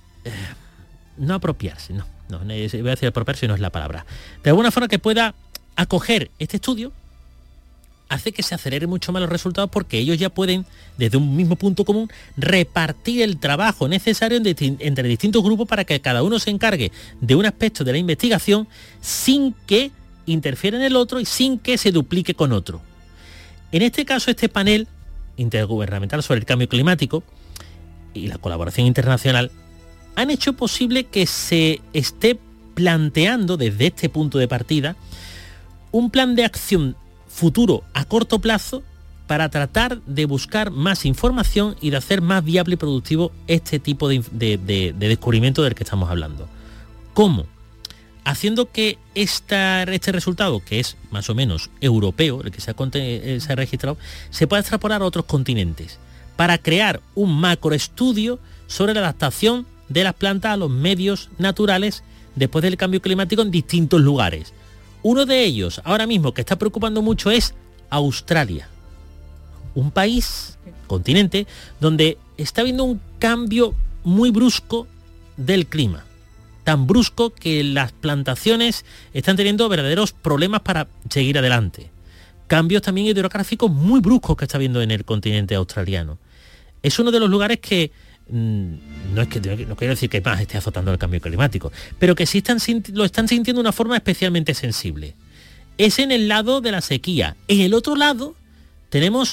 no apropiarse, no, voy a decir apropiarse, no es la palabra, de alguna forma que pueda acoger este estudio, hace que se acelere mucho más los resultados, porque ellos ya pueden, desde un mismo punto común, repartir el trabajo necesario entre distintos grupos para que cada uno se encargue de un aspecto de la investigación sin que interfiera en el otro y sin que se duplique con otro. En este caso, este panel intergubernamental sobre el cambio climático y la colaboración internacional han hecho posible que se esté planteando desde este punto de partida un plan de acción futuro a corto plazo para tratar de buscar más información y de hacer más viable y productivo este tipo de descubrimiento del que estamos hablando. ¿Cómo? Haciendo que este resultado, que es más o menos europeo, el que se ha registrado, se pueda extrapolar a otros continentes, para crear un macroestudio sobre la adaptación de las plantas a los medios naturales después del cambio climático en distintos lugares. Uno de ellos, ahora mismo, que está preocupando mucho es Australia. Un país, continente, donde está habiendo un cambio muy brusco del clima. Tan brusco que las plantaciones están teniendo verdaderos problemas para seguir adelante. Cambios también hidrográficos muy bruscos que está habiendo en el continente australiano. Es uno de los lugares que, no quiero decir que más esté azotando el cambio climático, pero que sí lo están sintiendo de una forma especialmente sensible. Es en el lado de la sequía. En el otro lado tenemos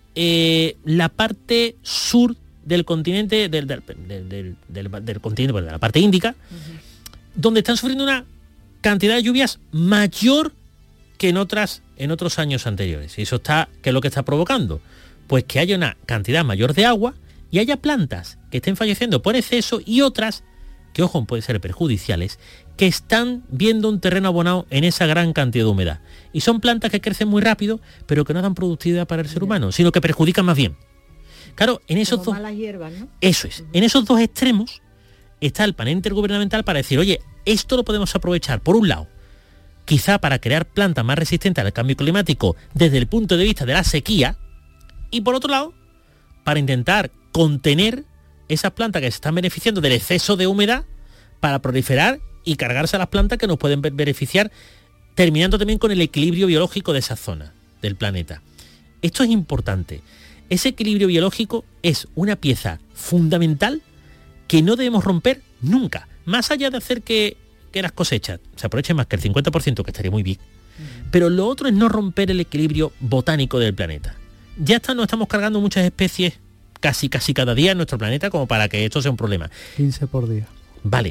la parte sur del continente, del continente, bueno, de la parte índica, donde están sufriendo una cantidad de lluvias mayor que en otros años anteriores. Y eso ¿qué es lo que está provocando? Pues que haya una cantidad mayor de agua y haya plantas que estén falleciendo por exceso y otras, que ojo, pueden ser perjudiciales, que están viendo un terreno abonado en esa gran cantidad de humedad. Y son plantas que crecen muy rápido, pero que no dan productividad para el ser humano, sino que perjudican más bien. Claro, en esos dos... malas hierbas, ¿no? Eso es. En esos dos extremos está el panel intergubernamental para decir, oye, esto lo podemos aprovechar, por un lado, quizá para crear plantas más resistentes al cambio climático desde el punto de vista de la sequía, y por otro lado, para intentar contener esas plantas que se están beneficiando del exceso de humedad para proliferar y cargarse a las plantas que nos pueden beneficiar, terminando también con el equilibrio biológico de esa zona del planeta. Esto es importante. Ese equilibrio biológico es una pieza fundamental que no debemos romper nunca, más allá de hacer que las cosechas se aprovechen más que el 50%, que estaría muy bien, pero lo otro es no romper el equilibrio botánico del planeta. Ya nos estamos cargando muchas especies casi cada día en nuestro planeta como para que esto sea un problema. 15 por día. Vale.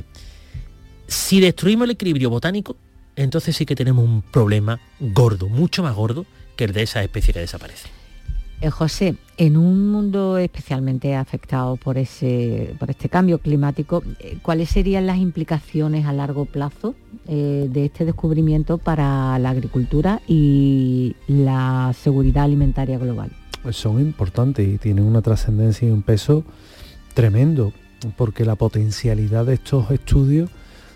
Si destruimos el equilibrio botánico, entonces sí que tenemos un problema gordo, mucho más gordo que el de esa especie que desaparece. José, en un mundo especialmente afectado por este cambio climático, ¿cuáles serían las implicaciones a largo plazo de este descubrimiento para la agricultura y la seguridad alimentaria global? Pues son importantes y tienen una trascendencia y un peso tremendo, porque la potencialidad de estos estudios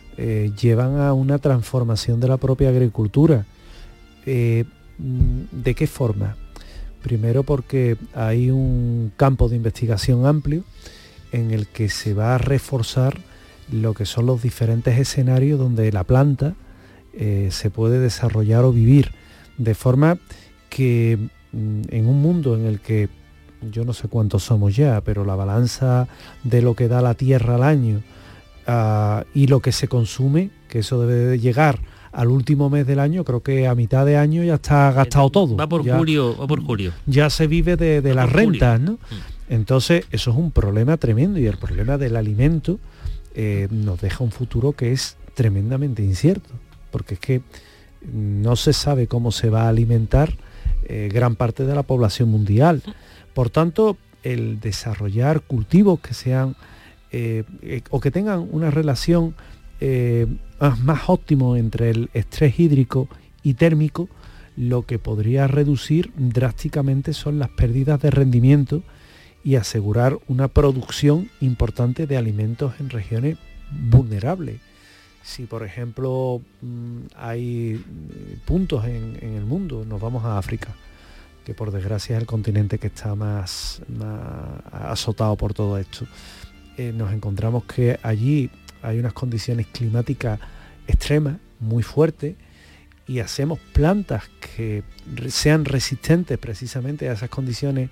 llevan a una transformación de la propia agricultura. ¿De qué forma? Primero porque hay un campo de investigación amplio en el que se va a reforzar lo que son los diferentes escenarios donde la planta se puede desarrollar o vivir, de forma que en un mundo en el que yo no sé cuántos somos ya, pero la balanza de lo que da la tierra al año y lo que se consume, que eso debe de llegar al último mes del año, creo que a mitad de año ya está gastado todo. Va por julio. Ya se vive de las rentas, ¿no? Entonces eso es un problema tremendo, y el problema del alimento nos deja un futuro que es tremendamente incierto, porque es que no se sabe cómo se va a alimentar gran parte de la población mundial. Por tanto, el desarrollar cultivos que sean o que tengan una relación más óptimo entre el estrés hídrico y térmico, lo que podría reducir drásticamente son las pérdidas de rendimiento y asegurar una producción importante de alimentos en regiones vulnerables. Si por ejemplo hay puntos en el mundo, nos vamos a África, que por desgracia es el continente que está más azotado por todo esto, nos encontramos que allí hay unas condiciones climáticas extremas, muy fuertes, y hacemos plantas que sean resistentes precisamente a esas condiciones,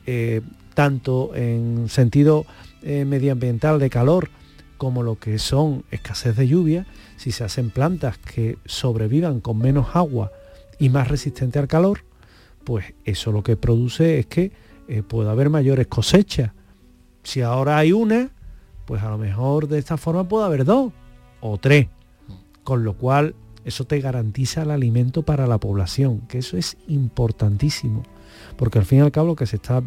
tanto en sentido medioambiental de calor, como lo que son escasez de lluvia. Si se hacen plantas que sobrevivan con menos agua y más resistentes al calor, pues eso lo que produce es que pueda haber mayores cosechas. Si ahora hay una, pues a lo mejor de esta forma puede haber 2 o 3, con lo cual eso te garantiza el alimento para la población, que eso es importantísimo, porque al fin y al cabo lo que se está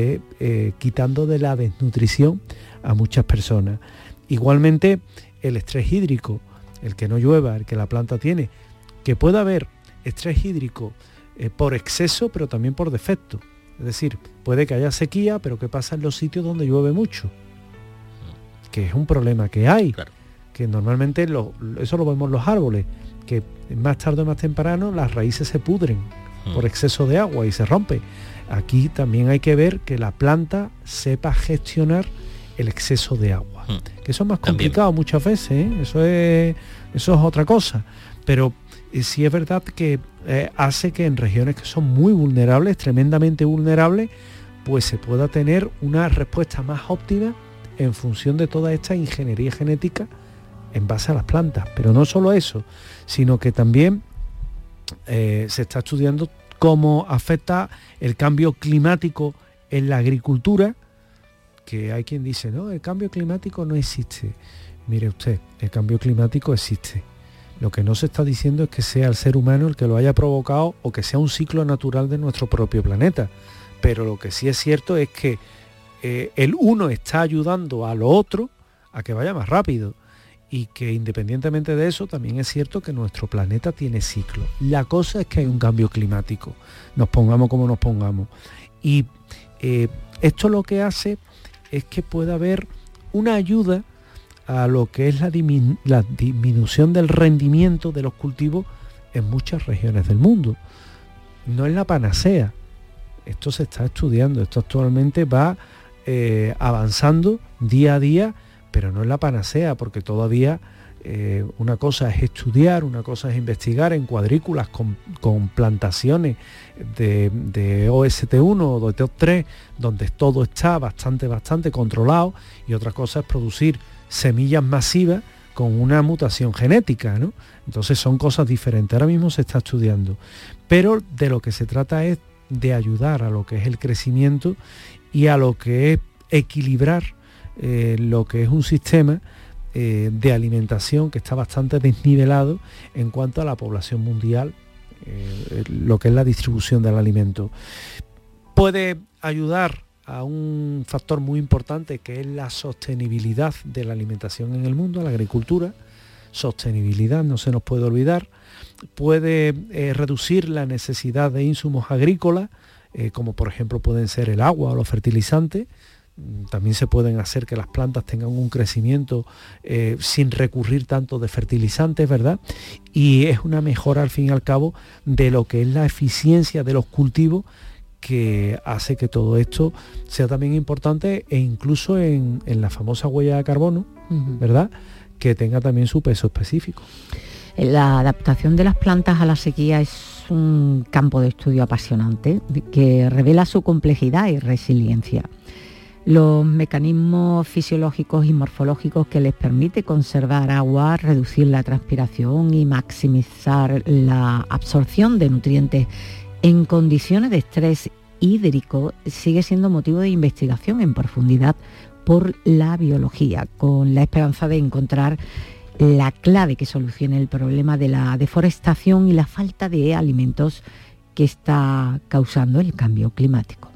quitando de la desnutrición a muchas personas. Igualmente el estrés hídrico, el que no llueva, el que la planta tiene, que pueda haber estrés hídrico por exceso, pero también por defecto. Es decir, puede que haya sequía, pero ¿qué pasa en los sitios donde llueve mucho? Que es un problema que hay, claro. Que normalmente eso lo vemos en los árboles, que más tarde o más temprano las raíces se pudren por exceso de agua y se rompe. Aquí también hay que ver que la planta sepa gestionar el exceso de agua, que eso es más complicado muchas veces, ¿eh? Eso es otra cosa, pero sí es verdad que hace que en regiones que son muy vulnerables, tremendamente vulnerables, pues se pueda tener una respuesta más óptima en función de toda esta ingeniería genética en base a las plantas. Pero no solo eso, sino que también se está estudiando cómo afecta el cambio climático en la agricultura, que hay quien dice, no, el cambio climático no existe. Mire usted, el cambio climático existe. Lo que no se está diciendo es que sea el ser humano el que lo haya provocado o que sea un ciclo natural de nuestro propio planeta. Pero lo que sí es cierto es que el uno está ayudando a lo otro a que vaya más rápido, y que independientemente de eso también es cierto que nuestro planeta tiene ciclo. La cosa es que hay un cambio climático, nos pongamos como nos pongamos. Y esto lo que hace es que pueda haber una ayuda a lo que es la disminución del rendimiento de los cultivos en muchas regiones del mundo. No es la panacea, esto se está estudiando, esto actualmente va avanzando día a día, pero no es la panacea, porque todavía una cosa es estudiar, una cosa es investigar en cuadrículas con plantaciones de OST1 o de TOP3, donde todo está bastante controlado, y otra cosa es producir semillas masivas con una mutación genética, ¿no? Entonces son cosas diferentes. Ahora mismo se está estudiando, pero de lo que se trata es de ayudar a lo que es el crecimiento y a lo que es equilibrar lo que es un sistema de alimentación que está bastante desnivelado en cuanto a la población mundial, lo que es la distribución del alimento. Puede ayudar a un factor muy importante, que es la sostenibilidad de la alimentación en el mundo, la agricultura. Sostenibilidad, no se nos puede olvidar. Puede reducir la necesidad de insumos agrícolas, como por ejemplo pueden ser el agua o los fertilizantes. También se pueden hacer que las plantas tengan un crecimiento sin recurrir tanto de fertilizantes, ¿verdad? Y es una mejora al fin y al cabo de lo que es la eficiencia de los cultivos, que hace que todo esto sea también importante, e incluso en la famosa huella de carbono, ¿verdad?, que tenga también su peso específico. La adaptación de las plantas a la sequía es un campo de estudio apasionante que revela su complejidad y resiliencia. Los mecanismos fisiológicos y morfológicos que les permite conservar agua, reducir la transpiración y maximizar la absorción de nutrientes en condiciones de estrés hídrico sigue siendo motivo de investigación en profundidad por la biología, con la esperanza de encontrar la clave que solucione el problema de la deforestación y la falta de alimentos que está causando el cambio climático.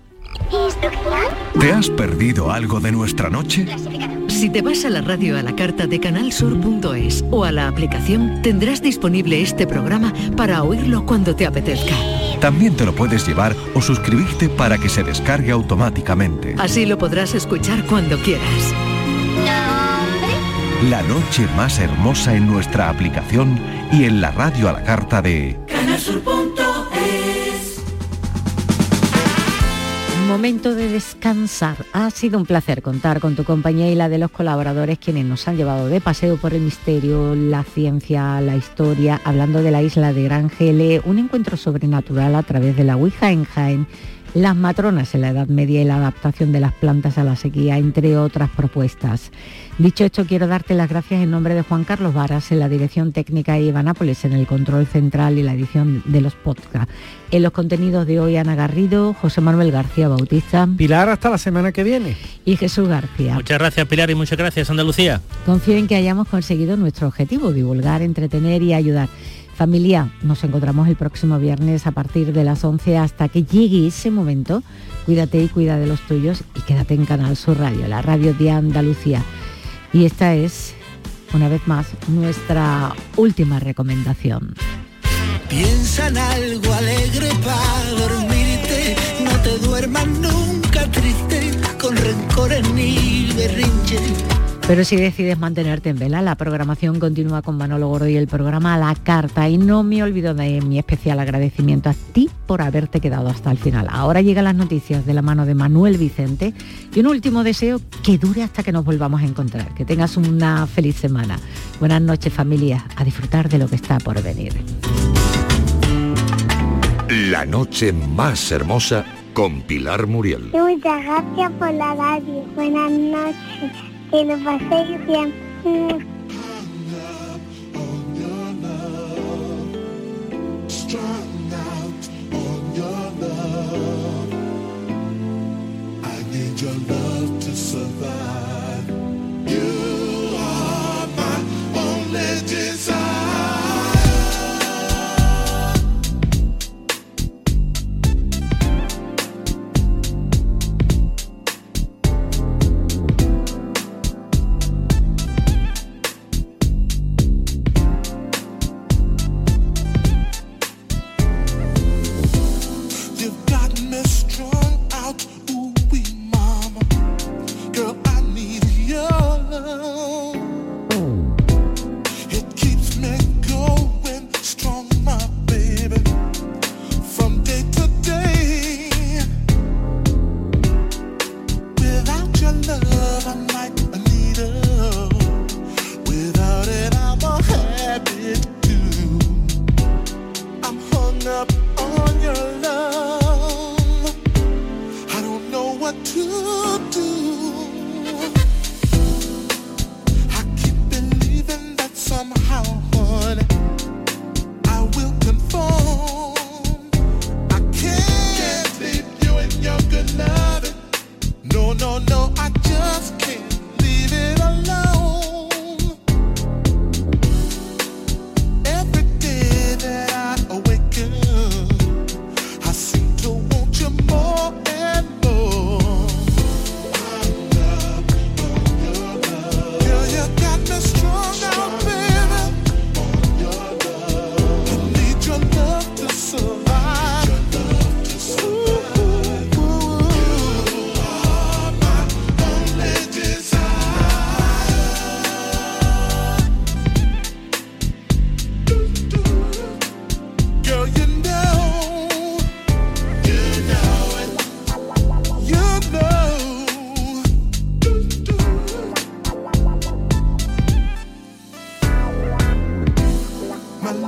¿Te has perdido algo de nuestra noche? Si te vas a la radio a la carta de canalsur.es o a la aplicación, tendrás disponible este programa para oírlo cuando te apetezca. También te lo puedes llevar o suscribirte para que se descargue automáticamente. Así lo podrás escuchar cuando quieras. La noche más hermosa en nuestra aplicación y en la radio a la carta de canalsur.es. momento de descansar. Ha sido un placer contar con tu compañía y la de los colaboradores, quienes nos han llevado de paseo por el misterio, la ciencia, la historia, hablando de la isla de Gran Gele, un encuentro sobrenatural a través de la Ouija en Jaén, las matronas en la Edad Media y la adaptación de las plantas a la sequía, entre otras propuestas. Dicho esto, quiero darte las gracias en nombre de Juan Carlos Varas en la dirección técnica y Eva Nápoles en el control central y la edición de los podcasts. En los contenidos de hoy, Ana Garrido, José Manuel García Bautista. Pilar, hasta la semana que viene. Y Jesús García. Muchas gracias, Pilar, y muchas gracias, Andalucía. Confío en que hayamos conseguido nuestro objetivo, divulgar, entretener y ayudar. Familia, nos encontramos el próximo viernes a partir de las 11 hasta que llegue ese momento. Cuídate y cuida de los tuyos y quédate en Canal Sur Radio, la radio de Andalucía. Y esta es, una vez más, nuestra última recomendación. Piensa en algo alegre para dormirte, no te duermas nunca triste, con rencores ni berrinches. Pero si decides mantenerte en vela, la programación continúa con Manolo Gordo y el programa A la Carta. Y no me olvido de mi especial agradecimiento a ti por haberte quedado hasta el final. Ahora llegan las noticias de la mano de Manuel Vicente y un último deseo que dure hasta que nos volvamos a encontrar. Que tengas una feliz semana. Buenas noches, familia. A disfrutar de lo que está por venir. La noche más hermosa con Pilar Muriel. Muchas gracias por la radio. Buenas noches. Que lo paséis bien.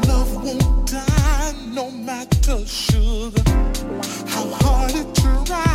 No matter sugar, how hard it tries.